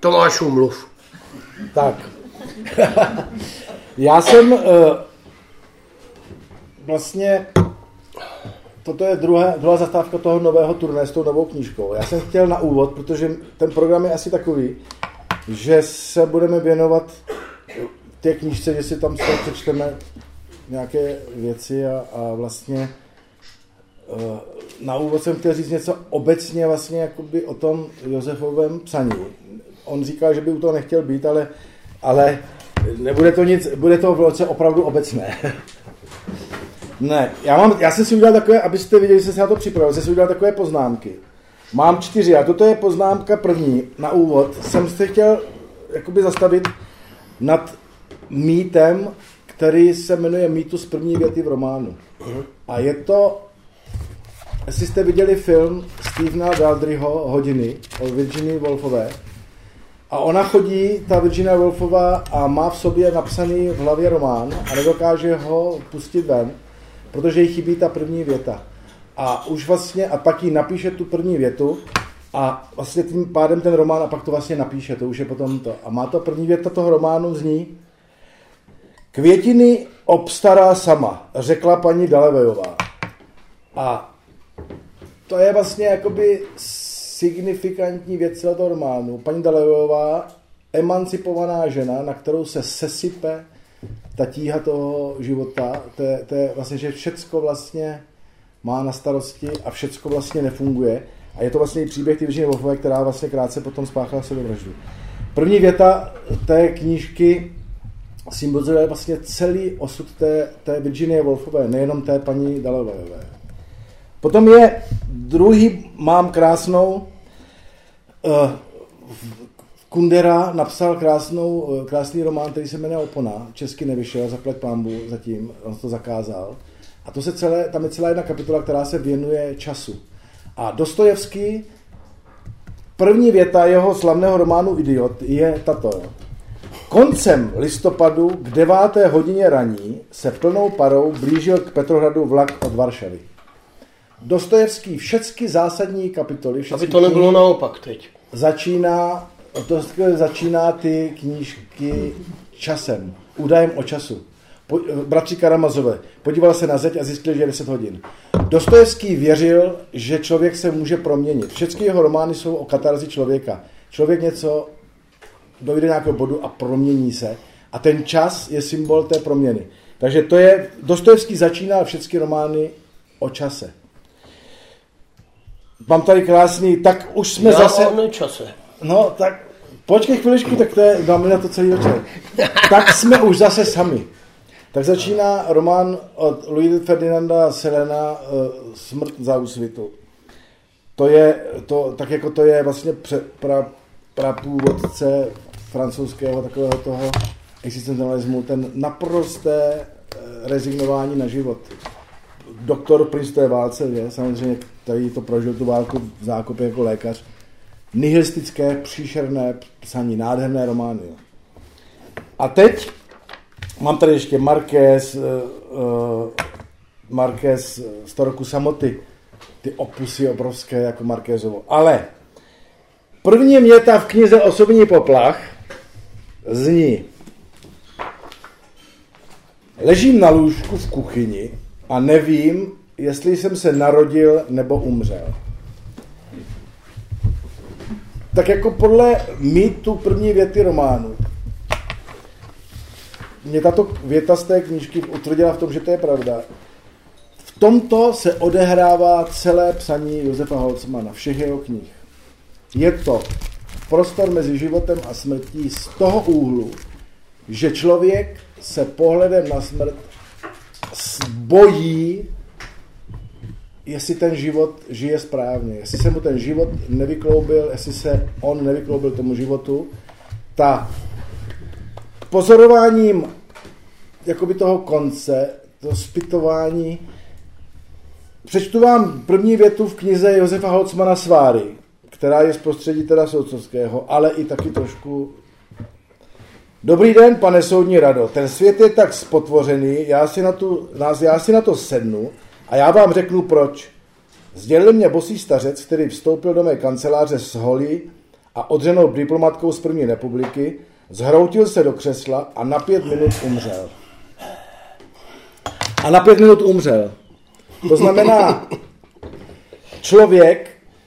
Tomášu, mluv. Tak. Já jsem vlastně, toto je druhá zastávka toho nového turné s tou novou knížkou. Já jsem chtěl na úvod, protože ten program je asi takový, že se budeme věnovat té knížce, že si tam přečteme nějaké věci a vlastně na úvod jsem chtěl říct něco obecně vlastně jakoby o tom Josefovém psaní. On říkal, že by u toho nechtěl být, ale nebude to nic, bude to velice opravdu obecné. Ne, já jsem si udělal takové, abyste viděli, že jsem se na to připravil, jsem si udělal takové poznámky. Mám 4 a toto je poznámka první na úvod. Jsem se chtěl jakoby zastavit nad mýtem, který se jmenuje Mýtus první věty v románu. A je to, jestli jste viděli film Stephena Daldryho Hodiny o Virginii Woolfové, a ona chodí, ta Virginia Woolfová, a má v sobě napsaný v hlavě román a nedokáže ho pustit ven, protože jí chybí ta první věta. A už vlastně, a pak jí napíše tu první větu a vlastně tím pádem ten román a pak to vlastně napíše, to už je potom to. A má to první věta toho románu zní: Květiny obstará sama, řekla paní Dalevejová. A to je vlastně jakoby signifikantní věc celého toho románu. Paní Dalevejová, emancipovaná žena, na kterou se sesype ta tíha toho života, to je vlastně, že všecko vlastně má na starosti a všecko vlastně nefunguje. A je to vlastně i příběh ty Virginie Woolfové, která vlastně krátce potom spáchala sebevraždu. První věta té knížky symbolizuje vlastně celý osud té Virginie Woolfové, nejenom té paní Dalevejové. Potom je druhý, mám krásnou, Kundera napsal krásný román, který se jmenuje Opona, česky nevyšel, zaplať pánbu zatím, on to zakázal. A to tam je celá jedna kapitola, která se věnuje času. A Dostojevský, první věta jeho slavného románu Idiot je tato. Koncem listopadu k 9. hodině raní se plnou parou blížil k Petrohradu vlak od Varšavy. Dostojevský všechny zásadní kapitoly... Aby to nebylo naopak teď. Začíná ty knížky časem, údajem o času. Bratři Karamazové podíval se na zeď a zjistil, že je 10 hodin. Dostojevský věřil, že člověk se může proměnit. Všechny jeho romány jsou o katarzi člověka. Člověk něco dojde nějakého bodu a promění se. A ten čas je symbol té proměny. Takže to je, Dostojevský začíná všechny romány o čase. Mám tady krásný, tak už jsme zase... Já čase. No, tak počkej chviličku, tak to je, dáme na to celý večer. Tak jsme už zase sami. Tak začíná román od Louise Ferdinanda Selena Smrt za úsvitu. To je vlastně prapůvodce francouzského takového toho existencialismu, ten naprosté rezignování na život. Doktor Prince té válce, je, samozřejmě, který to prožil tu válku v zákopě jako lékař. Nihilistické, příšerné psaní, nádherné romány. Jo. A teď mám tady ještě Marquez 100 roku samoty, ty opusy obrovské jako Marquezovo. Ale první věta v knize Osobní poplach zní: Ležím na lůžku v kuchyni a nevím, jestli jsem se narodil nebo umřel. Tak jako podle mýtu první věty románu mě tato věta z té knížky utvrdila v tom, že to je pravda. V tomto se odehrává celé psaní Josefa Holzmana, všech jeho knih. Je to prostor mezi životem a smrtí z toho úhlu, že člověk se pohledem na smrt bojí, jestli ten život žije správně, jestli se mu ten život nevykloubil, jestli se on nevykloubil tomu životu. Ta pozorováním jakoby toho konce, to zpytování. Přečtu vám první větu v knize Josefa Holzmana Sváry, která je z prostředí teda soudcovského, ale i taky trošku... Dobrý den, pane soudní rado, ten svět je tak spotvořený, já si na to sednu a já vám řeknu proč. Sdělil mě bosý stařec, který vstoupil do mé kanceláře s holí a odřenou diplomatkou z první republiky, zhroutil se do křesla a na 5 minut umřel. To znamená, člověk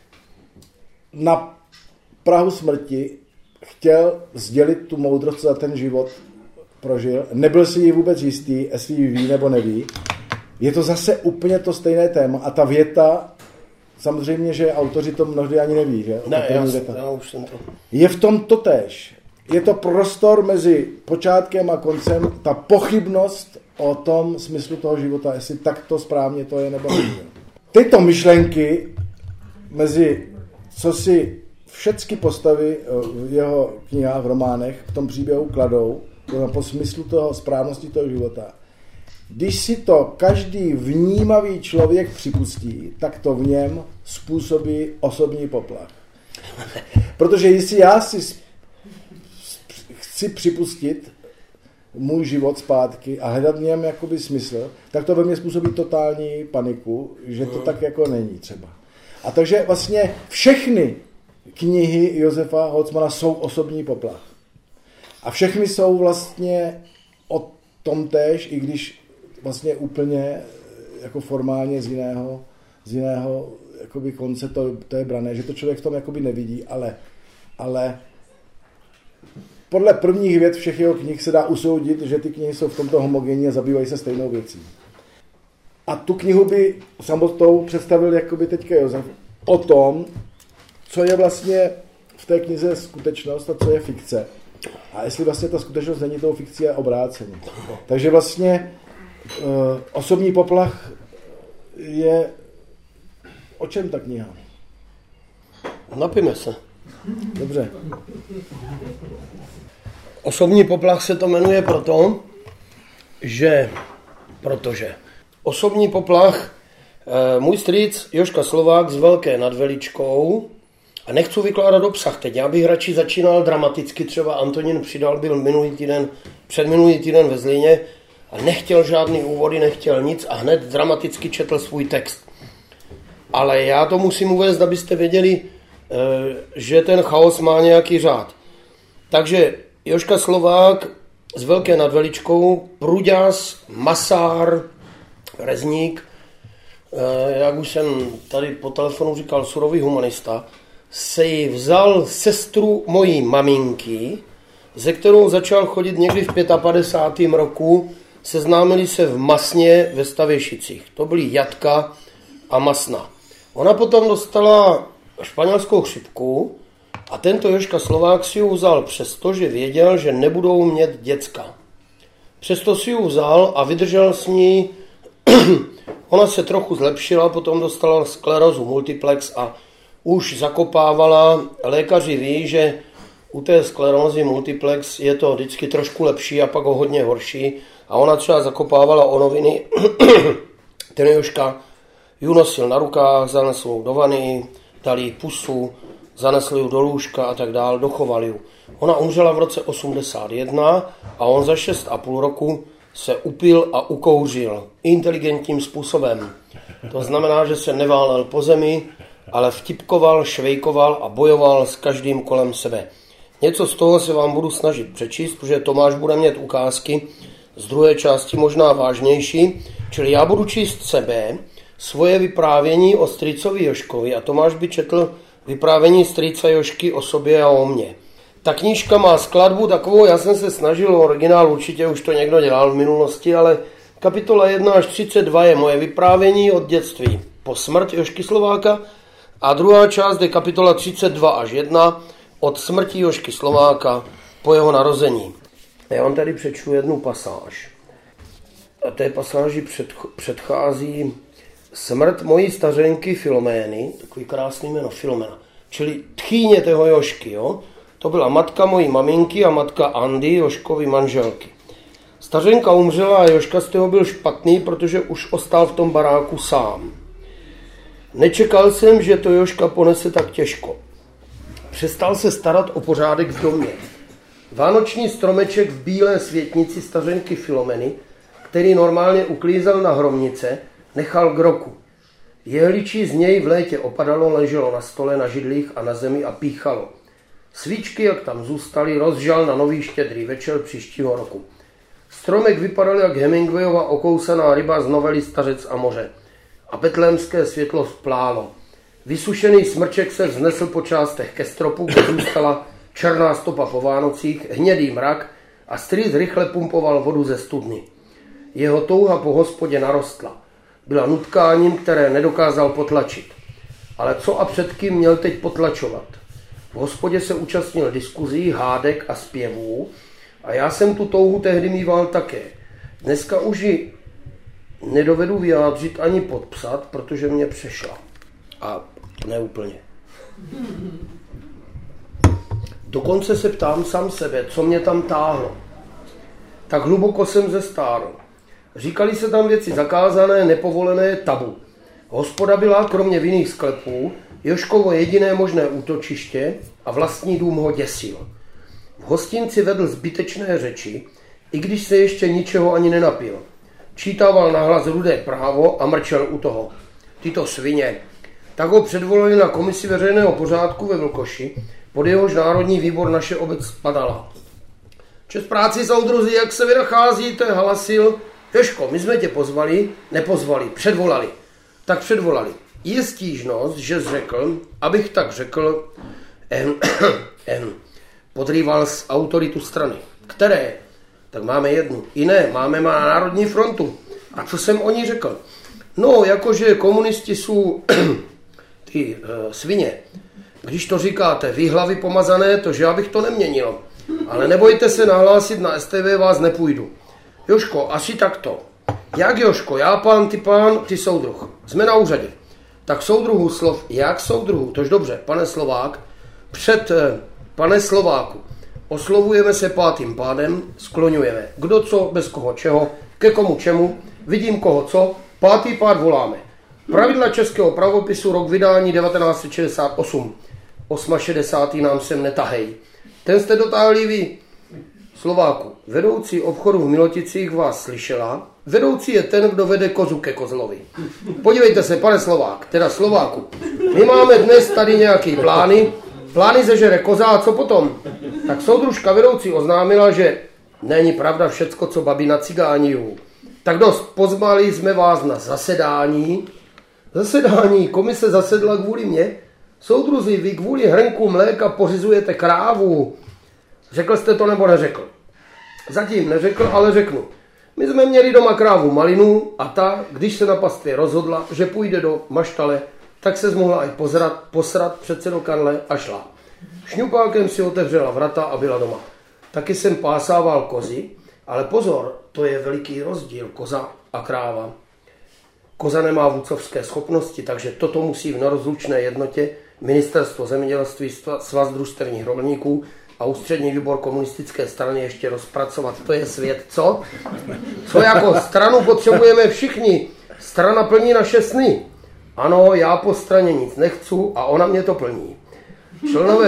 na prahu smrti chtěl sdělit tu moudrost, co za ten život prožil. Nebyl si ji vůbec jistý, jestli ji ví nebo neví. Je to zase úplně to stejné téma a ta věta, samozřejmě, že autoři to mnohdy ani neví, že? Ne, já už jsem to. Je v tom totéž. Je to prostor mezi počátkem a koncem, ta pochybnost o tom smyslu toho života, jestli takto správně to je nebo není. Tyto myšlenky mezi, co si všechny postavy v jeho knihách, v románech, v tom příběhu kladou, po smyslu toho správnosti toho života. Když si to každý vnímavý člověk připustí, tak to v něm způsobí osobní poplach. Protože jestli já si chci připustit můj život zpátky a hledat v něm jakoby smysl, tak to ve mně způsobí totální paniku, že to tak jako není třeba. A takže vlastně všechny knihy Josefa Holzmana jsou osobní poplach. A všechny jsou vlastně o tom též, i když vlastně úplně jako formálně z jiného jakoby konce to je brané, že to člověk v tom jakoby nevidí, ale podle prvních vět všech jeho knih se dá usoudit, že ty knihy jsou v tomto homogenní a zabývají se stejnou věcí. A tu knihu by samotnou představil jakoby teďka Josef o tom, co je vlastně v té knize skutečnost a co je fikce. A jestli vlastně ta skutečnost není tou fikcí a obráceně. Takže vlastně osobní poplach je... O čem ta kniha? Napijme se. Dobře. Osobní poplach se to jmenuje protože osobní poplach, můj strýc Jožka Slovák z Velké nad Veličkou, a nechci vykládat obsah teď, já bych radši začínal dramaticky, třeba Antonín Přidal byl předminulý týden ve Zlíně a nechtěl žádný úvody, nechtěl nic a hned dramaticky četl svůj text. Ale já to musím uvést, abyste věděli, že ten chaos má nějaký řád. Takže Jožka Slovák z Velké nad Veličkou, pruďas, masár, rezník, jak už jsem tady po telefonu říkal, surový humanista, se jí vzal sestru mojí maminky, ze kterou začal chodit někdy v 55. roku, seznámili se v Masně ve Stavěšicích. To byly Jatka a Masna. Ona potom dostala španělskou chřipku a tento Jožka Slovák si ji vzal přesto, že věděl, že nebudou mít děcka. Přesto si ji vzal a vydržel s ní. Ona se trochu zlepšila, potom dostala sklerózu multiplex a už zakopávala. Lékaři ví, že u té sklerózy multiplex je to vždycky trošku lepší a pak o hodně horší. A ona třeba zakopávala o noviny. Ten Jožka ji nosil na rukách, zanesl ji do vany, dal jí pusu, zanesl ji do lůžka a tak dál, dochoval ji. Ona umřela v roce 81 a on za 6,5 roku se upil a ukouřil inteligentním způsobem. To znamená, že se neválel po zemi, ale vtipkoval, švejkoval a bojoval s každým kolem sebe. Něco z toho se vám budu snažit přečíst, protože Tomáš bude mít ukázky z druhé části možná vážnější, čili já budu číst sebe, svoje vyprávění o strýcovi Jožkovi a Tomáš by četl vyprávění strýca Jožky o sobě a o mně. Ta knížka má skladbu takovou, já jsem se snažil, originál určitě už to někdo dělal v minulosti, ale kapitola 1 až 32 je moje vyprávění od dětství po smrt Jožky Slováka a druhá část je kapitola 32 až 1 od smrti Jožky Slováka po jeho narození. Já vám tady přečtu jednu pasáž. A té pasáži předchází smrt mojí stařenky Filomény, takový krásný jméno Filomena, čili tchýně toho Jožky, jo? To byla matka mojí maminky a matka Andy, Jožkovy manželky. Stařenka umřela a Jožka z toho byl špatný, protože už ostal v tom baráku sám. Nečekal jsem, že to Jožka ponese tak těžko. Přestal se starat o pořádek v domě. Vánoční stromeček v bílé světnici stařenky Filomeny, který normálně uklízel na hromnice, nechal k roku. Jehličí z něj v létě opadalo, leželo na stole, na židlích a na zemi a píchalo. Svíčky, jak tam zůstaly, rozžal na nový štědrý večer příštího roku. Stromek vypadal jak Hemingwayova okousaná ryba z novely Stařec a moře. A betlémské světlo splálo. Vysušený smrček se vznesl po částech ke stropu, kde zůstala černá stopa po Vánocích, hnědý mrak a strýc rychle pumpoval vodu ze studny. Jeho touha po hospodě narostla. Byla nutkáním, které nedokázal potlačit. Ale co a před kým měl teď potlačovat? V hospodě se účastnil diskuzí, hádek a zpěvů a já jsem tu touhu tehdy mýval také. Dneska už ji nedovedu vyjádřit ani podpsat, protože mě přešla. A ne úplně. Dokonce se ptám sám sebe, co mě tam táhlo. Tak hluboko jsem zestárl. Říkali se tam věci zakázané, nepovolené, tabu. Hospoda byla, kromě vinných sklepů, Jožkovo jediné možné útočiště a vlastní dům ho děsil. V hostinci vedl zbytečné řeči, i když se ještě ničeho ani nenapil. Čítával nahlas Rudé právo a mrčel u toho. Tyto svině. Tak ho předvolali na komisi veřejného pořádku ve Vlkoši, pod jehož národní výbor naše obec spadala. Čes práci, soudruzi, jak se vy nacházíte, halasil. Jožko, my jsme tě nepozvali, předvolali. Tak předvolali. Je stížnost, že řekl, abych tak řekl, podrýval z autoritu strany. Které? Tak máme jednu. Jiné, máme má Národní frontu. A co jsem o ní řekl? No, jakože komunisti jsou ty svině. Když to říkáte, vy hlavy pomazané, to že já bych to neměnil. Ale nebojte se nahlásit na STV, vás nepůjdu. Jožko, asi takto. Jak Jožko, já pán, ty soudruh. Jsme na úřadě. Tak soudruhu slov, jak soudruhu, tož dobře, pane Slováku, oslovujeme se pátým pádem, skloňujeme. Kdo co, bez koho čeho, ke komu čemu, vidím koho co, pátý pád voláme. Pravidla českého pravopisu, rok vydání 1968. 68. nám sem netahej. Ten jste dotáhli vy. Slováku, vedoucí obchodu v Miloticích vás slyšela. Vedoucí je ten, kdo vede kozu ke kozlovi. Podívejte se, pane Slovák, teda Slováku, my máme dnes tady nějaký plány zežere koza a co potom? Tak soudružka vedoucí oznámila, že není pravda všecko, co babi na cigániu. Tak dost, pozvali jsme vás na zasedání. Zasedání, komise zasedla kvůli mě. Soudruzi, vy kvůli hrnku mléka pořizujete krávu. Řekl jste to nebo neřekl? Zatím neřekl, ale řeknu. My jsme měli doma krávu Malinu a ta, když se na pastvě rozhodla, že půjde do maštale, tak se zmohla i posrat přece do kanle a šla. Šňupákem si otevřela vrata a byla doma. Taky jsem pásával kozy, ale pozor, to je veliký rozdíl, koza a kráva. Koza nemá vůdcovské schopnosti, takže toto musí v nerozlučné jednotě Ministerstvo zemědělství, Svaz družstevních rolníků a ústřední výbor komunistické strany ještě rozpracovat. To je svět, co? Co jako stranu potřebujeme všichni. Strana plní naše sny. Ano, já po straně nic nechci a ona mě to plní. Členové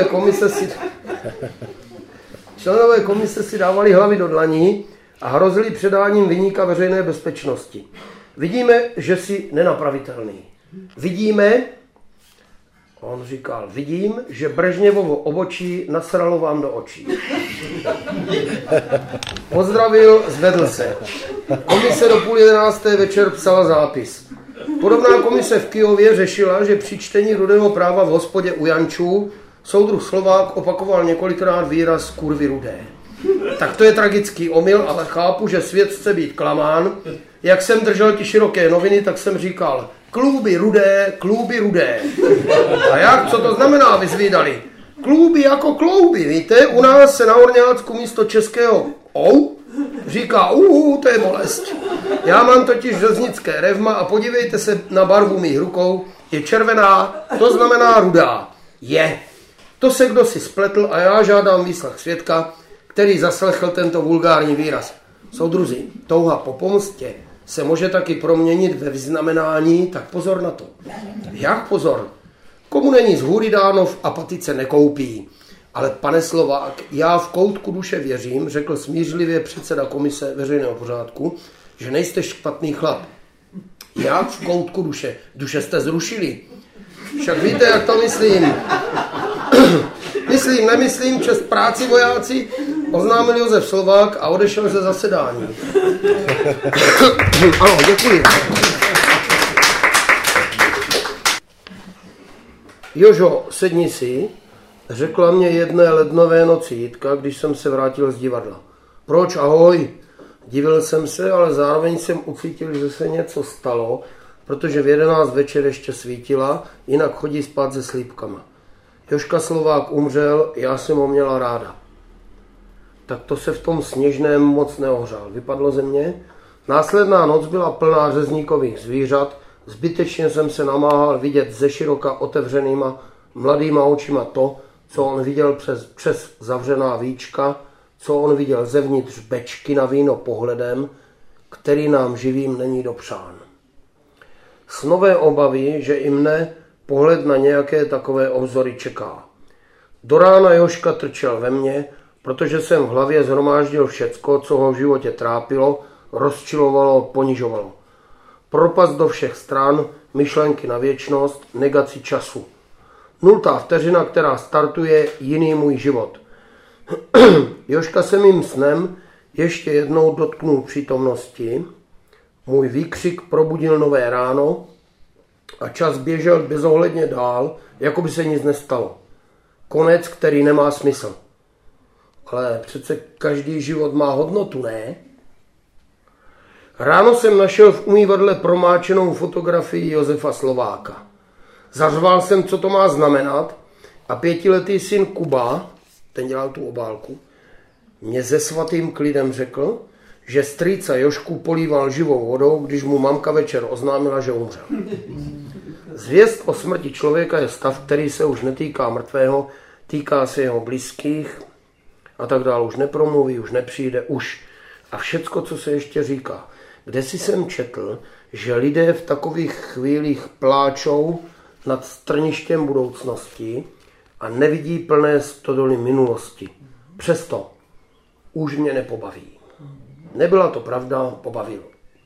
komise si dávali hlavy do dlaní a hrozili předáním viníka veřejné bezpečnosti. Vidíme, že jsi nenapravitelný. On říkal, vidím, že Brežněvovo obočí nasralo vám do očí. Pozdravil, zvedl se. Komise do 10:30 večer psala zápis. Podobná komise v Kyjově řešila, že při čtení Rudého práva v hospodě u Jančů soudruh Slovák opakoval několikrát výraz kurvy rudé. Tak to je tragický omyl, ale chápu, že svět chce být klamán. Jak jsem držel ti široké noviny, tak jsem říkal, klouby rudé. A jak, co to znamená, vyzvídali? Klouby jako klouby, víte, u nás se na Orňácku místo českého říká to je bolest. Já mám totiž železnické revma a podívejte se na barvu mých rukou, je červená, to znamená rudá. Je. To se kdo si spletl a já žádám výslech svědka, který zaslechl tento vulgární výraz. Soudruzi, touha po pomstě se může taky proměnit ve vyznamenání, tak pozor na to. Jak pozor? Komu není z hůry dáno, v apatice nekoupí. Ale pane Slovák, já v koutku duše věřím, řekl smířlivě předseda komise veřejného pořádku, že nejste špatný chlap. Jak v koutku duše? Duše jste zrušili. Však víte, jak to myslím. Nemyslím, čest práci vojáci, oznámil Josef Slovák a odešel ze zasedání. Ano, děkuji. Jožo, sedni si, řekla mě jedné lednové noci Jitka, když jsem se vrátil z divadla. Proč, ahoj? Divil jsem se, ale zároveň jsem ucítil, že se něco stalo, protože v 11 večer ještě svítila, jinak chodí spát se slípkama. Jožka Slovák umřel, já jsem ho měla ráda. Tak to se v tom sněžném moc neohřál. Vypadlo ze mě. Následná noc byla plná řezníkových zvířat, zbytečně jsem se namáhal vidět ze široka otevřenýma mladýma očima to, co on viděl přes zavřená víčka, co on viděl zevnitř bečky na víno pohledem, který nám živým není dopřán. Snové obavy, že i mne pohled na nějaké takové obzory čeká. Do rána Jožka trčel ve mně, protože jsem v hlavě zhromáždil všecko, co ho v životě trápilo, rozčilovalo, ponižovalo. Propast do všech stran, myšlenky na věčnost, negaci času. 0. vteřina, která startuje jiný můj život. Jožka se mým snem ještě jednou dotknul přítomnosti. Můj výkřik probudil nové ráno a čas běžel bezohledně dál, jako by se nic nestalo. Konec, který nemá smysl. Ale přece každý život má hodnotu, ne? Ráno jsem našel v umývadle promáčenou fotografii Josefa Slováka. Zařval jsem, co to má znamenat, a 5letý syn Kuba, ten dělal tu obálku, mě se svatým klidem řekl, že strýca Jožku políval živou vodou, když mu mamka večer oznámila, že umřel. Zvěst o smrti člověka je stav, který se už netýká mrtvého, týká se jeho blízkých a tak dále. Už nepromluví, už nepřijde, už. A všecko, co se ještě říká. Kdesi jsem četl, že lidé v takových chvílích pláčou nad strništěm budoucnosti a nevidí plné stodoly minulosti. Přesto už mě nepobaví. Nebyla to pravda, pobavilo.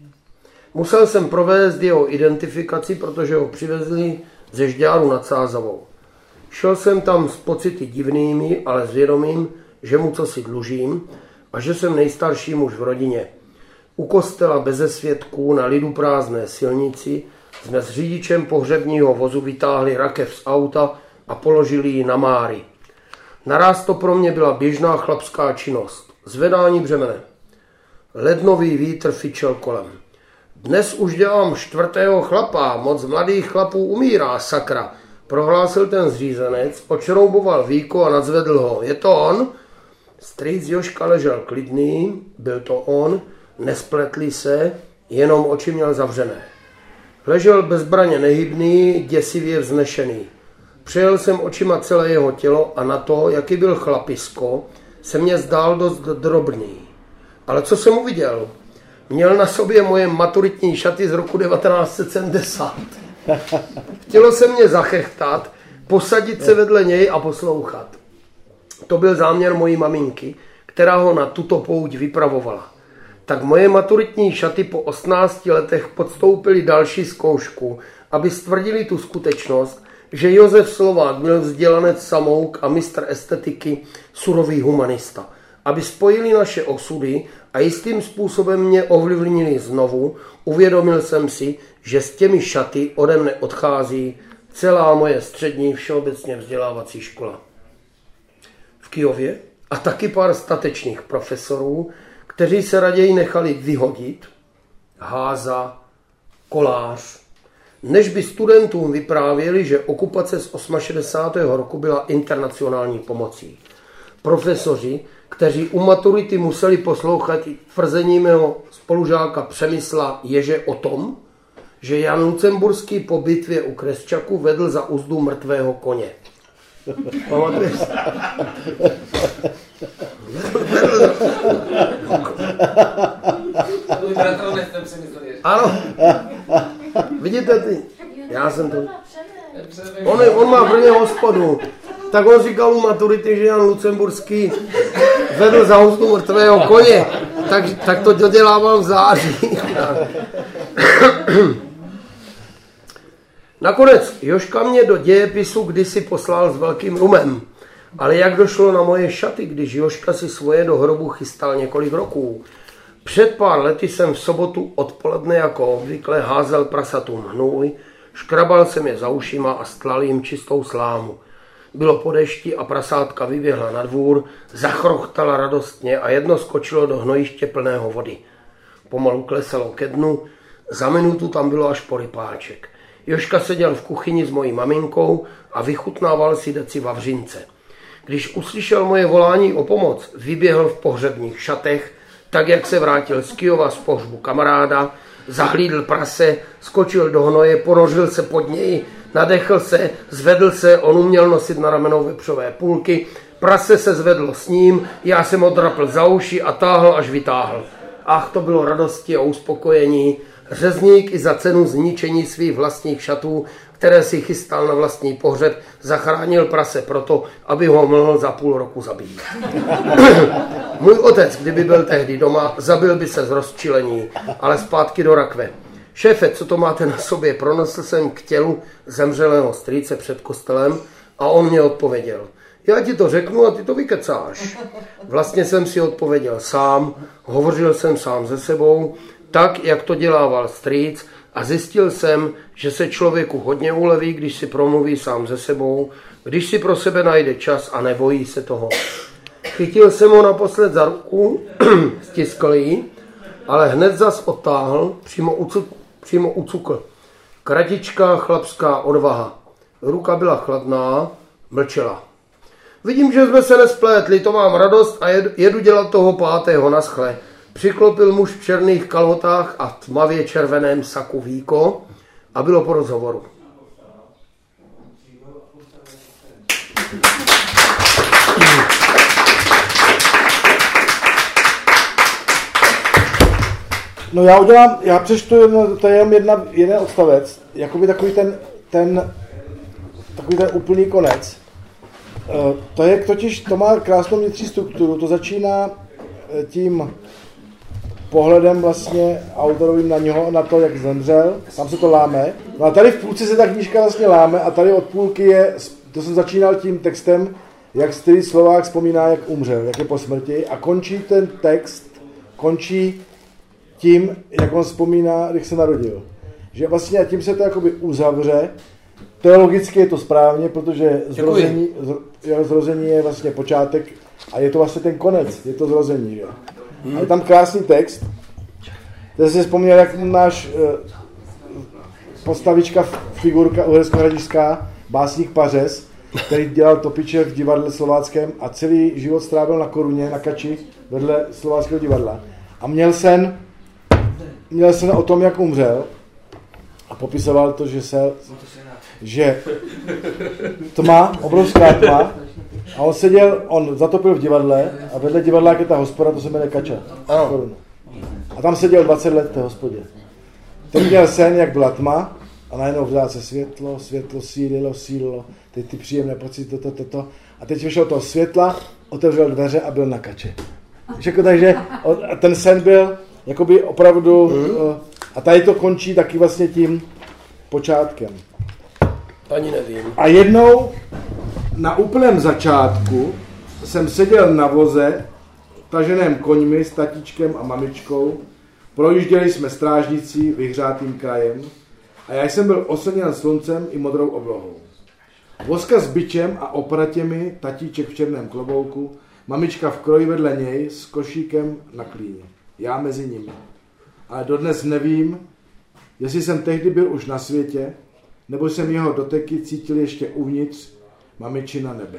Musel jsem provést jeho identifikaci, protože ho přivezli ze Žďáru nad Sázavou. Šel jsem tam s pocity divnými, ale s vědomím, že mu cosi dlužím a že jsem nejstarší muž v rodině. U kostela beze svědků na lidu prázdné silnici jsme s řidičem pohřebního vozu vytáhli rakev z auta a položili ji na máry. Naráz to pro mě byla běžná chlapská činnost. Zvedání břemene. Lednový vítr fičel kolem. Dnes už dělám 4. chlapa, moc mladých chlapů umírá, sakra, prohlásil ten zřízenec, očrouboval víko a nadzvedl ho. Je to on? Strýc Jožka ležel klidný, byl to on, nespletli se, jenom oči měl zavřené. Ležel bezbraně nehybný, děsivě vznešený. Přejel jsem očima celé jeho tělo a na to, jaký byl chlapisko, se mně zdál dost drobný. Ale co jsem uviděl? Měl na sobě moje maturitní šaty z roku 1970. Chtělo se mě zachechtat, posadit se vedle něj a poslouchat. To byl záměr mojí maminky, která ho na tuto pouť vypravovala. Tak moje maturitní šaty po 18 letech podstoupily další zkoušku, aby stvrdili tu skutečnost, že Josef Slovák byl vzdělanec samouk a mistr estetiky, surový humanista. Aby spojili naše osudy a jistým způsobem mě ovlivnili znovu, uvědomil jsem si, že s těmi šaty ode mne odchází celá moje střední všeobecně vzdělávací škola. V Kyjově a taky pár statečných profesorů, kteří se raději nechali vyhodit, Háza, Kolář, než by studentům vyprávěli, že okupace z 68. roku byla internacionální pomocí. Profesoři, kteří u maturity museli poslouchat tvrzení mého spolužáka Přemysla Ježe o tom, že Jan Lucemburský po bitvě u Kresčaku vedl za uzdu mrtvého koně. Pamatuješ? Ano. Vidíte ty? Já jsem to... On má v Brně hospodu. Tak on říkal u maturity, že Jan Lucemburský vedl za uzdu mrtvého koně. Tak to dodělával v září. Nakonec Jožka mě do dějepisu kdysi poslal s velkým rumem. Ale jak došlo na moje šaty, když Jožka si svoje do hrobu chystal několik roků? Před pár lety jsem v sobotu odpoledne jako obvykle házel prasatům hnůj, škrabal jsem je za ušima a stlal jim čistou slámu. Bylo po dešti a prasátka vyběhla na dvůr, zachrochtala radostně a jedno skočilo do hnojiště plného vody. Pomalu klesalo ke dnu, za minutu tam bylo až po rypáček. Jožka seděl v kuchyni s mojí maminkou a vychutnával si deci vavřince. Když uslyšel moje volání o pomoc, vyběhl v pohřebních šatech, tak jak se vrátil z Kyjova z pohřbu kamaráda, zahlídl prase, skočil do hnoje, ponořil se pod něj, nadechl se, zvedl se, on uměl nosit na ramenou vepřové půlky, prase se zvedlo s ním, já jsem ho drapl za uši a táhl, až vytáhl. Ach, to bylo radosti a uspokojení. Řezník i za cenu zničení svých vlastních šatů, které si chystal na vlastní pohřeb, zachránil prase proto, aby ho mohl za půl roku zabít. Můj otec, kdyby byl tehdy doma, zabil by se z rozčilení, ale zpátky do rakve. Šéfe, co to máte na sobě? Pronesl jsem k tělu zemřelého strýce před kostelem a on mě odpověděl. Já ti to řeknu a ty to vykecáš. Vlastně jsem si odpověděl sám, hovořil jsem sám se sebou, tak, jak to dělával strýc, a zjistil jsem, že se člověku hodně uleví, když si promluví sám se sebou, když si pro sebe najde čas a nebojí se toho. Chytil jsem ho naposled za ruku, stiskl ji, ale hned zas odtáhl, přímo ucukl. Kratičká chlapská odvaha. Ruka byla chladná, mlčela. Vidím, že jsme se nesplétli, to mám radost a jedu dělat toho 5. naschle. Přiklopil muž v černých kalhotách a tmavě červeném saku víko a bylo po rozhovoru. No já přečtu, to je jenom jeden odstavec, jakoby takový ten úplný konec. To je totiž, to má krásnou vnitřní strukturu, to začíná tím pohledem vlastně autorovým na něho, na to, jak zemřel, tam se to láme. No a tady v půlce se ta knížka vlastně láme a tady od půlky je, to jsem začínal tím textem, jak starý Slovák vzpomíná, jak umřel, jak je po smrti a končí ten text, končí tím, jak on vzpomíná, jak se narodil. Že vlastně a tím se to jakoby uzavře. Teologicky je to správně, protože zrození je vlastně počátek a je to vlastně ten konec, je to zrození. Že? A je tam krásný text. Teď si vzpomněl, jak náš postavička, figurka uhersko-hradišská, básník Pařez, který dělal topiče v divadle slováckém a celý život strávil na Koruně, na Kači, vedle slováckého divadla. A měl sen o tom, jak umřel a popisoval to, že tma, obrovská tma, a on zatopil v divadle a vedle divadla, jak je ta hospoda, to se jmenuje Kača. A tam seděl 20 let v té hospodě. Ten měl sen, jak byla tma a najednou vzdál se světlo sílilo, teď ty příjemné pocity, toto. A teď vyšel toho světla, otevřel dveře a byl na Kače. Takže ten sen byl jakoby opravdu, a tady to končí taky vlastně tím počátkem. Ani nevím. A jednou na úplném začátku jsem seděl na voze, taženém koňmi s tatíčkem a mamičkou, projížděli jsme strážnicí vyhřátým krajem a já jsem byl osleněn sluncem i modrou oblohou. Vozka s bičem a opratěmi, tatíček v černém klobouku, mamička v kroji vedle něj s košíkem na klíně. Já mezi nimi. Ale dodnes nevím, jestli jsem tehdy byl už na světě, nebo jsem jeho doteky cítil ještě uvnitř mamičina nebe.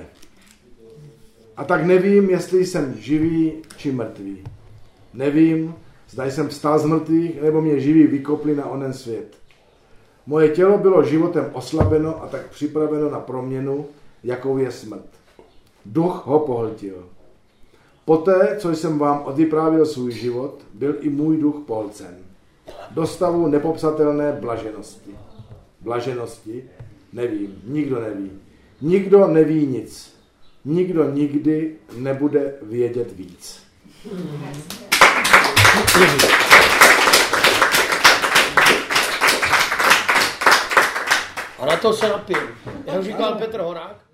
A tak nevím, jestli jsem živý či mrtvý. Nevím, zda jsem vstal z mrtvých, nebo mě živí vykopli na onen svět. Moje tělo bylo životem oslabeno a tak připraveno na proměnu, jakou je smrt. Duch ho pohltil. Poté, co jsem vám odvyprávěl svůj život, byl i můj duch pohlcen. Do stavu nepopsatelné blaženosti. Blaženosti? Nevím, nikdo neví. Nikdo neví nic. Nikdo nikdy nebude vědět víc. A na to se napiju. Jak říkal Petr Horák.